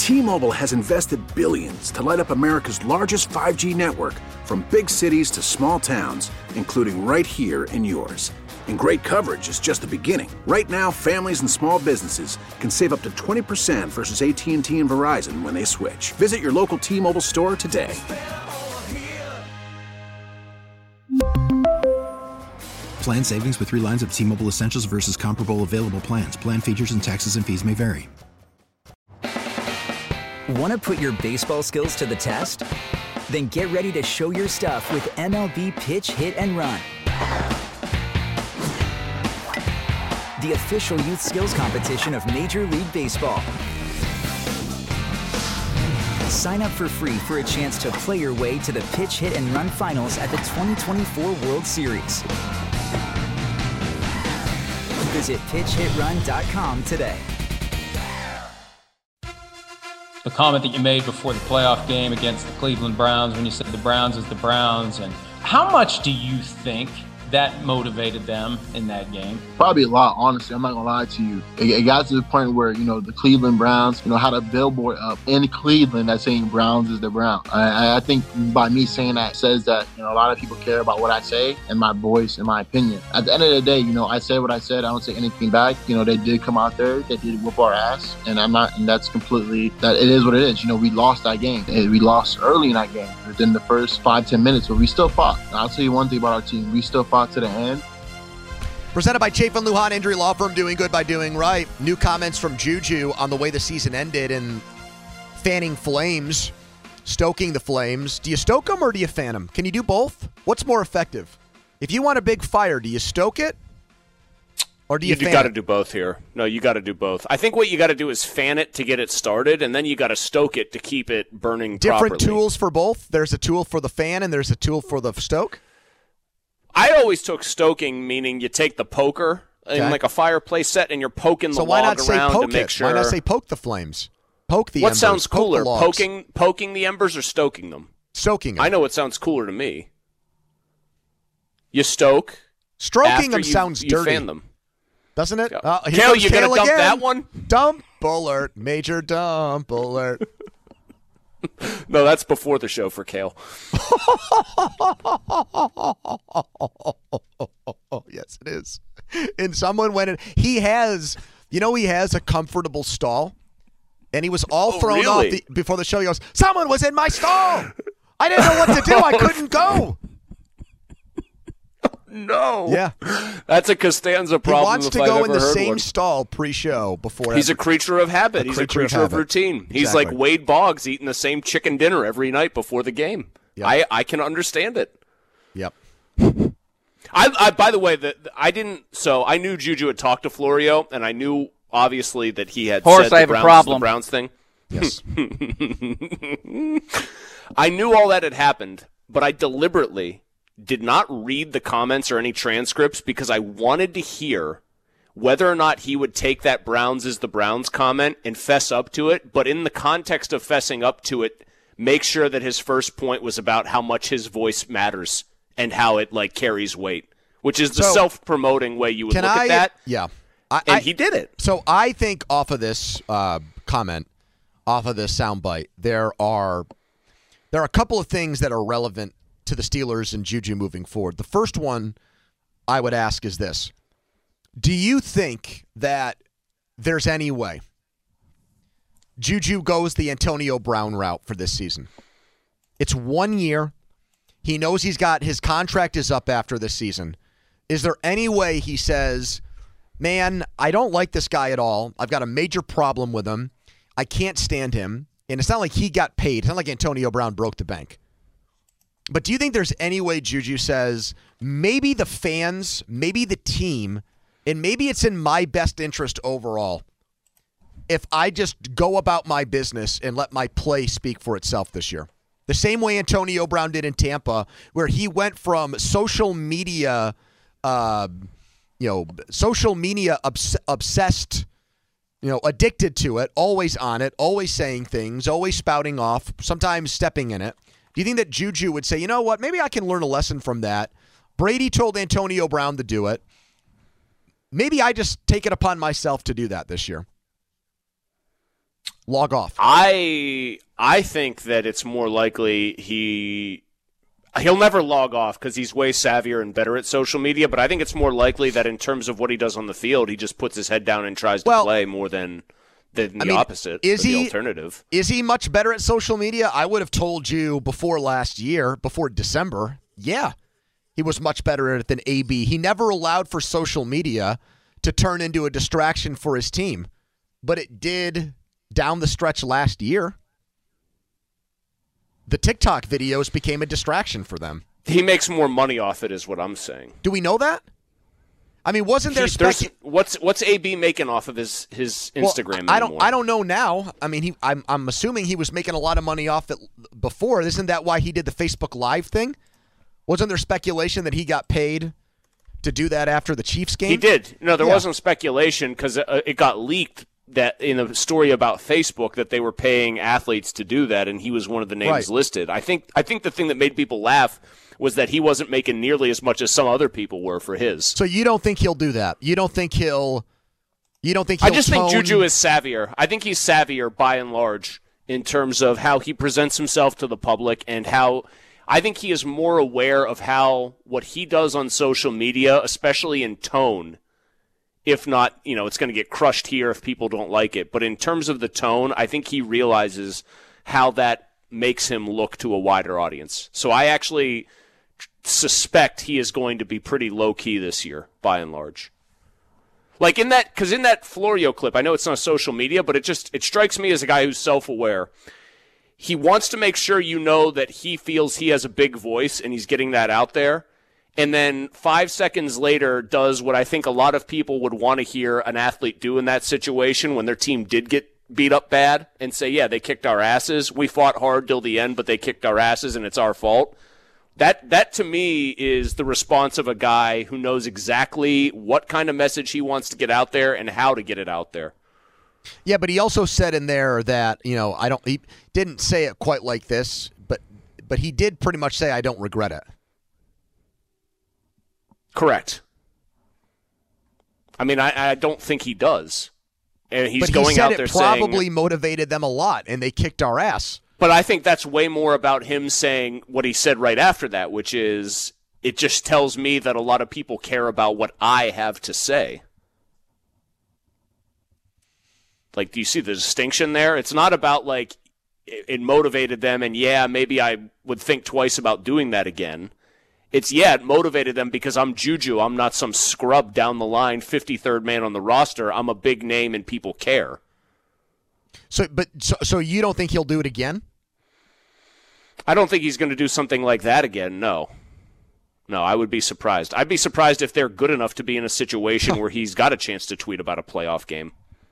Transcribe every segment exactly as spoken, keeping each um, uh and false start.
T-Mobile has invested billions to light up America's largest five G network, from big cities to small towns, including right here in yours. And great coverage is just the beginning. Right now, families and small businesses can save up to twenty percent versus A T and T and Verizon when they switch. Visit your local T-Mobile store today. Plan savings with three lines of T-Mobile Essentials versus comparable available plans. Plan features and taxes and fees may vary. Want to put your baseball skills to the test? Then get ready to show your stuff with M L B Pitch, Hit, and Run. The official youth skills competition of Major League Baseball. Sign up for free for a chance to play your way to the Pitch, Hit, and Run finals at the twenty twenty-four World Series. Visit pitch hit run dot com today. The comment that you made before the playoff game against the Cleveland Browns, when you said the Browns is the Browns, and how much do you think that motivated them in that game? Probably a lot, honestly. I'm not going to lie to you. It, it got to the point where, you know, the Cleveland Browns, you know, had a billboard up in Cleveland that's saying Browns is the Browns. I, I think by me saying that says that, you know, a lot of people care about what I say and my voice and my opinion. At the end of the day, you know, I said what I said. I don't say anything back. You know, they did come out there. They did whoop our ass. And I'm not, and that's completely, that it is what it is. You know, we lost that game. We lost early in that game within the first five, ten minutes, but we still fought. And I'll tell you one thing about our team. We still fought to the end. Presented by Chafin Lujan Injury Law Firm, doing good by doing right. New comments from Juju on the way the season ended and fanning flames, stoking the flames. Do you stoke them or do you fan them? Can you do both? What's more effective? If you want a big fire, do you stoke it or do you, you fan You got to it? do both here. No, you got to do both. I think what you got to do is fan it to get it started, and then you got to stoke it to keep it burning Different properly. tools for both? There's a tool for the fan and there's a tool for the stoke? I always took stoking, meaning you take the poker in Okay. like a fireplace set and you're poking So the why log not say around poke to make it? sure. Why not say poke the flames? Poke the What embers. sounds poke cooler, the logs. poking poking the embers or stoking them? Stoking them. I know what sounds cooler to me. You stoke. Stroking after them you, sounds you dirty. fan them. Doesn't it? Yeah. Uh, here Kale, comes you gonna Kale dump again. that one? Dump alert. Major dump alert. No, that's before the show for Kale. Yes, it is. And someone went in. He has, you know, he has a comfortable stall. And he was all Oh, thrown really? off the, before the show. He goes, someone was in my stall. I didn't know what to do. I couldn't go. No. Yeah. That's a Costanza He problem. wants if to I've go in ever the heard same one. stall pre-show before. He's a every- creature of habit. A He's creature a of creature of, habit. routine. He's Exactly. like Wade Boggs eating the same chicken dinner every night before the game. Yep. I, I can understand it. Yep. I, I by the way, that I didn't. So I knew Juju had talked to Florio, and I knew obviously that he had Horse, said I the have a Browns, problem. the Browns thing. Yes. I knew all that had happened, but I deliberately did not read the comments or any transcripts because I wanted to hear whether or not he would take that Browns is the Browns comment and fess up to it, but in the context of fessing up to it, make sure that his first point was about how much his voice matters and how it like carries weight, which is the So, self-promoting way you would Can look I? at that. Yeah. I, And I- he did it. So I think off of this uh, comment, off of this soundbite, there are there are a couple of things that are relevant to the Steelers and Juju moving forward. The first one I would ask is this: do you think that there's any way Juju goes the Antonio Brown route for this season? It's one year. He knows he's got his contract is up after this season. Is there any way he says, man, I don't like this guy at all. I've got a major problem with him. I can't stand him. And it's not like he got paid. It's not like Antonio Brown broke the bank. But do you think there's any way Juju says, maybe the fans, maybe the team, and maybe it's in my best interest overall if I just go about my business and let my play speak for itself this year? The same way Antonio Brown did in Tampa, where he went from social media, uh, you know, social media obs- obsessed, you know, addicted to it, always on it, always saying things, always spouting off, sometimes stepping in it. Do you think that Juju would say, you know what, maybe I can learn a lesson from that? Brady told Antonio Brown to do it. Maybe I just take it upon myself to do that this year. log off? I I think that it's more likely he he'll never log off because he's way savvier and better at social media. But I think it's more likely that in terms of what he does on the field, he just puts his head down and tries to well, play more than than the I mean, opposite. Is the he alternative? Is he much better at social media? I would have told you before last year, before December. Yeah, he was much better at it than A B. He never allowed for social media to turn into a distraction for his team, but it did down the stretch last year. The TikTok videos became a distraction for them. He makes more money off it, is what I'm saying. Do we know that? I mean, wasn't there He, spec- what's what's A B making off of his his Instagram? Well, I anymore? don't I don't know now. I mean, he I'm I'm assuming he was making a lot of money off it before. Isn't that why he did the Facebook Live thing? Wasn't there speculation that he got paid to do that after the Chiefs game? He did. No, there yeah. wasn't speculation because it, uh, it got leaked that in a story about Facebook that they were paying athletes to do that, and he was one of the names right. listed. I think I think the thing that made people laugh was that he wasn't making nearly as much as some other people were for his. So you don't think he'll do that? You don't think he'll? You don't think he'll I just tone... think Juju is savvier. I think he's savvier by and large in terms of how he presents himself to the public and how I think he is more aware of how what he does on social media, especially in tone, if not, you know, it's going to get crushed here if people don't like it. But in terms of the tone, I think he realizes how that makes him look to a wider audience. So I actually suspect he is going to be pretty low-key this year, by and large. Like in that, because in that Florio clip, I know it's not social media, but it just, it strikes me as a guy who's self-aware. He wants to make sure you know that he feels he has a big voice and he's getting that out there. And then five seconds later does what I think a lot of people would want to hear an athlete do in that situation when their team did get beat up bad and say, yeah, they kicked our asses. We fought hard till the end, but they kicked our asses and it's our fault. That, that to me is the response of a guy who knows exactly what kind of message he wants to get out there and how to get it out there. Yeah, but he also said in there that, you know, I don't, he didn't say it quite like this, but but he did pretty much say, I don't regret it. Correct. I mean, I, I don't think he does. And he's but he going said out it there probably saying, motivated them a lot, and they kicked our ass. But I think that's way more about him saying what he said right after that, which is, it just tells me that a lot of people care about what I have to say. Like, do you see the distinction there? It's not about, like, it, it motivated them, and yeah, maybe I would think twice about doing that again. It's, yeah, it motivated them because I'm Juju. I'm not some scrub down the line, fifty-third man on the roster. I'm a big name and people care. So, but so, so you don't think he'll do it again? I don't think he's going to do something like that again, no. No, I would be surprised. I'd be surprised if they're good enough to be in a situation where he's got a chance to tweet about a playoff game.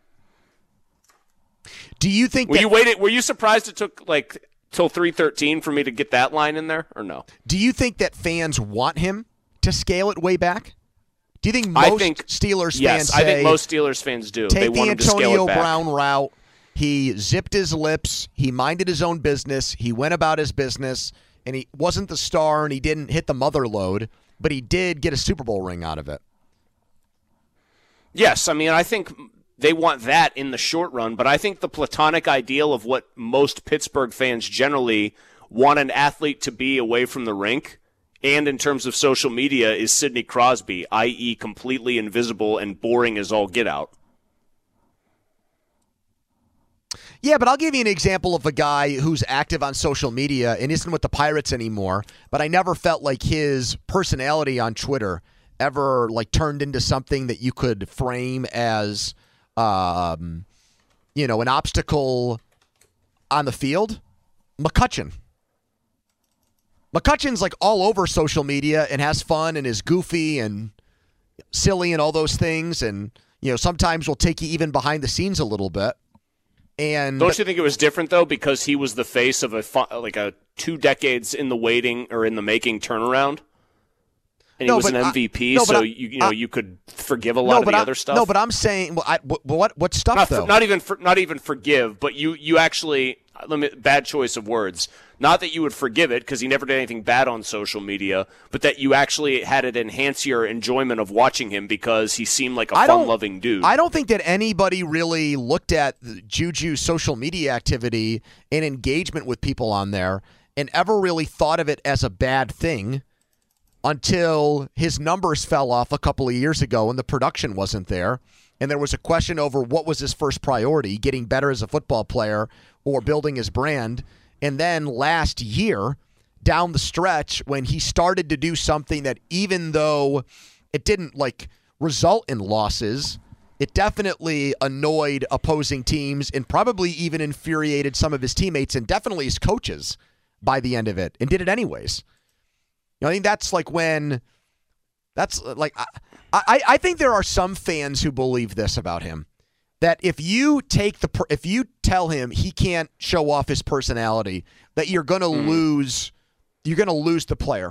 Do you think were that, you waited? Were you surprised it took like till three thirteen for me to get that line in there, or no? Do you think that fans want him to scale it way back? Do you think most I think, Steelers yes, fans say, I think most Steelers fans do. Take they the want him to scale Antonio it back. Brown route. He zipped his lips. He minded his own business. He went about his business, and he wasn't the star, and he didn't hit the mother load, but he did get a Super Bowl ring out of it. Yes, I mean, I think they want that in the short run, but I think the platonic ideal of what most Pittsburgh fans generally want an athlete to be away from the rink and in terms of social media is Sidney Crosby, that is completely invisible and boring as all get out. Yeah, but I'll give you an example of a guy who's active on social media and isn't with the Pirates anymore, but I never felt like his personality on Twitter ever like turned into something that you could frame as um, you know, an obstacle on the field. McCutchen. McCutchen's like all over social media and has fun and is goofy and silly and all those things, and you know, sometimes will take you even behind the scenes a little bit. And don't you think it was different though because he was the face of a like a two decades in the waiting or in the making turnaround? and no, he was an I, M V P, no, so I, you, you know I, you could forgive a lot no, of the I, other stuff. No, but I'm saying, well, I, what what stuff not, though? For, not even for, not even forgive, but you you actually let me, bad choice of words. Not that you would forgive it because he never did anything bad on social media, but that you actually had it enhance your enjoyment of watching him because he seemed like a fun-loving dude. I don't think that anybody really looked at Juju's social media activity and engagement with people on there and ever really thought of it as a bad thing until his numbers fell off a couple of years ago and the production wasn't there. And there was a question over what was his first priority, getting better as a football player or building his brand. And then last year, down the stretch, when he started to do something that even though it didn't like result in losses, it definitely annoyed opposing teams and probably even infuriated some of his teammates and definitely his coaches by the end of it, and did it anyways. You know, I think that's like when that's like I, I, I think there are some fans who believe this about him. That if you take the if you tell him he can't show off his personality, that you're going to mm. lose you're going to lose the player.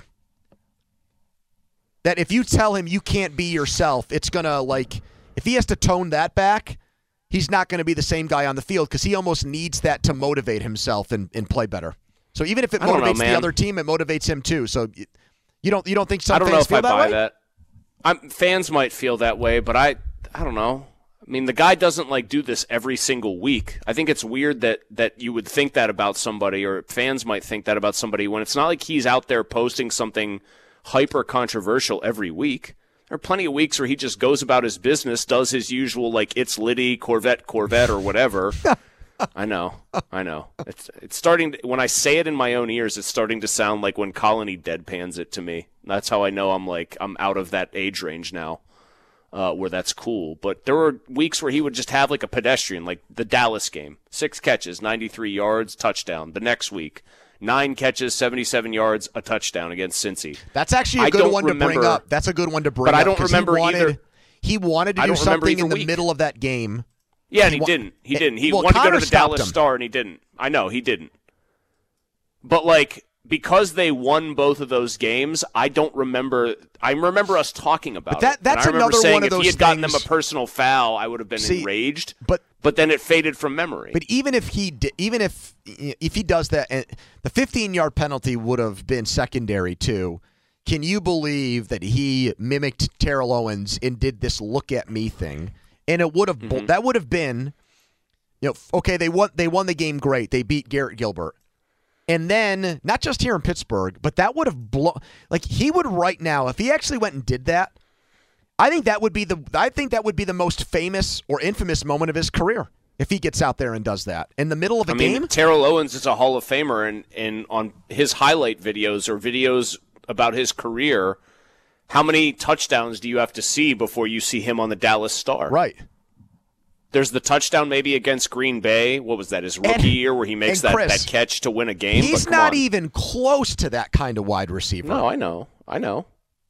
That if you tell him you can't be yourself, it's going to like if he has to tone that back, he's not going to be the same guy on the field because he almost needs that to motivate himself and, and play better. So even if it motivates know, the other team, it motivates him too. So you don't you don't think some I don't fans know if feel I that buy way? that. I'm, fans might feel that way, but I I don't know. I mean, the guy doesn't like do this every single week. I think it's weird that that you would think that about somebody, or fans might think that about somebody, when it's not like he's out there posting something hyper controversial every week. There are plenty of weeks where he just goes about his business, does his usual like it's Liddy, Corvette, Corvette, or whatever. I know, I know. It's it's starting to, when I say it in my own ears, it's starting to sound like when Colony deadpans it to me. That's how I know I'm like I'm out of that age range now. Uh, where that's cool. But there were weeks where he would just have like a pedestrian, like the Dallas game. Six catches, ninety-three yards, touchdown. The next week, nine catches, seventy-seven yards, a touchdown against Cincy. That's actually a good one to remember, bring up. That's a good one to bring up. But I don't remember he wanted, either. He wanted to do something in the week. middle of that game. Yeah, and he, he wa- didn't. He didn't. He well, wanted Connor to go to the stopped Dallas him. Star, and he didn't. I know, he didn't. But, like, because they won both of those games, I don't remember. I remember us talking about but that, it. That's and I remember another saying one of if those he had gotten things, them a personal foul, I would have been see, enraged. But but then it faded from memory. But even if he di- even if if he does that, and the fifteen-yard penalty would have been secondary too. Can you believe that he mimicked Terrell Owens and did this "look at me" thing? And it would have mm-hmm. that would have been, you know, okay. They won. They won the game. Great. They beat Garrett Gilbert. And then, not just here in Pittsburgh, but that would have blown. Like he would right now, if he actually went and did that, I think that would be the. I think that would be the most famous or infamous moment of his career if he gets out there and does that in the middle of a I game. mean, Terrell Owens is a Hall of Famer, and and on his highlight videos or videos about his career, how many touchdowns do you have to see before you see him on the Dallas Star? Right. There's the touchdown maybe against Green Bay. What was that, his rookie and, year where he makes that, Chris, that catch to win a game? He's but come not on. even close to that kind of wide receiver. No, I know. I know.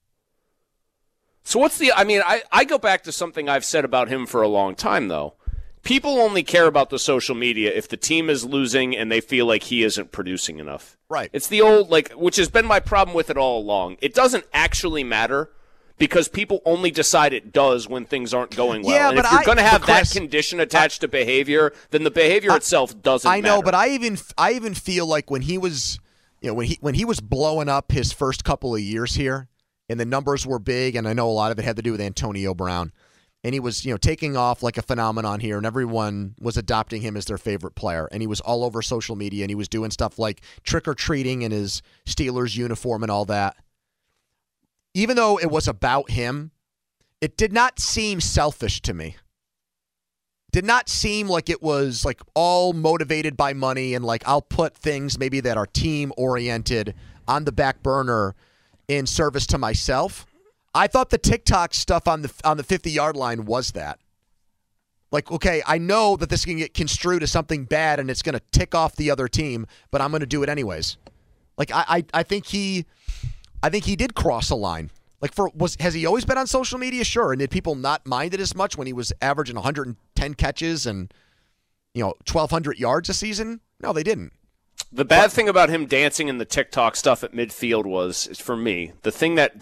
So what's the – I mean, I, I go back to something I've said about him for a long time, though. People only care about the social media if the team is losing and they feel like he isn't producing enough. Right. It's the old – like, which has been my problem with it all along. It doesn't actually matter – because people only decide it does when things aren't going well. Yeah, and but if you're I, going to have Chris, that condition attached to behavior, then the behavior I, itself doesn't I know, matter. but I even I even feel like when he was, you know, when he when he was blowing up his first couple of years here, and the numbers were big, and I know a lot of it had to do with Antonio Brown, and he was, you know, taking off like a phenomenon here, and everyone was adopting him as their favorite player, and he was all over social media, and he was doing stuff like trick or treating in his Steelers uniform and all that. Even though it was about him, it did not seem selfish to me. Did not seem like it was like all motivated by money and like I'll put things maybe that are team oriented on the back burner in service to myself. I thought the TikTok stuff on the on the fifty-yard line was that. Like, okay, I know that this can get construed as something bad and it's going to tick off the other team, but I'm going to do it anyways. Like I, I I think he I think he did cross a line. Like, for was has he always been on social media? Sure. And did people not mind it as much when he was averaging one hundred ten catches and, you know, twelve hundred yards a season? No, they didn't. The bad but, thing about him dancing in the TikTok stuff at midfield was, for me, the thing that, that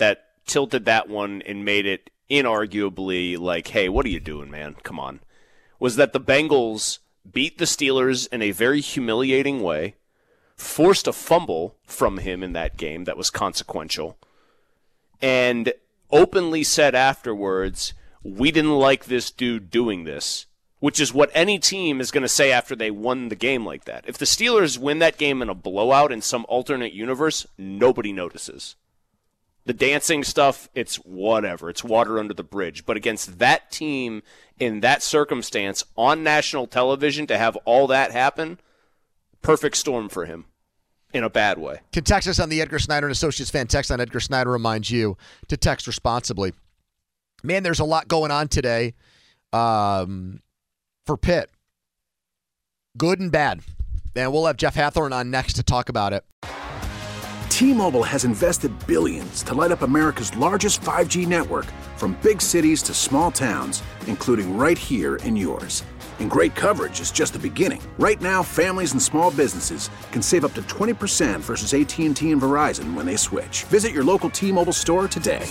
tilted that one and made it inarguably like, hey, what are you doing, man? Come on. Was that the Bengals beat the Steelers in a very humiliating way, forced a fumble from him in that game that was consequential, and openly said afterwards, we didn't like this dude doing this, which is what any team is going to say after they won the game like that. If the Steelers win that game in a blowout in some alternate universe, nobody notices. The dancing stuff, it's whatever. It's water under the bridge. But against that team in that circumstance on national television to have all that happen, perfect storm for him in a bad way. Can text us on the Edgar Snyder and Associates fan text on Edgar Snyder reminds you to text responsibly. Man, there's a lot going on today um, for Pitt. Good and bad. And we'll have Jeff Hathorn on next to talk about it. T-Mobile has invested billions to light up America's largest five G network, from big cities to small towns, including right here in yours. And great coverage is just the beginning. Right now, families and small businesses can save up to twenty percent versus A T and T and Verizon when they switch. Visit your local T-Mobile store today.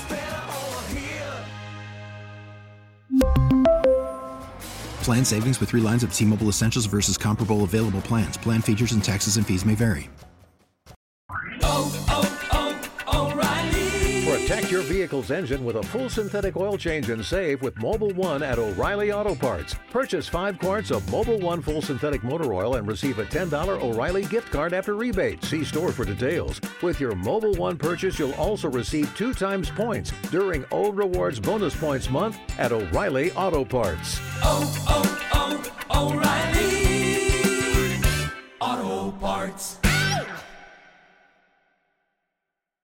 Plan savings with three lines of T-Mobile Essentials versus comparable available plans. Plan features and taxes and fees may vary. Oh, oh, oh, O'Reilly. Protect your vehicle's engine with a full synthetic oil change and save with Mobil one at O'Reilly Auto Parts. Purchase five quarts of Mobil one full synthetic motor oil and receive a ten dollars O'Reilly gift card after rebate. See store for details. With your Mobil one purchase, you'll also receive two times points during O Rewards Bonus Points Month at O'Reilly Auto Parts. Oh, oh, oh, O'Reilly Auto Parts.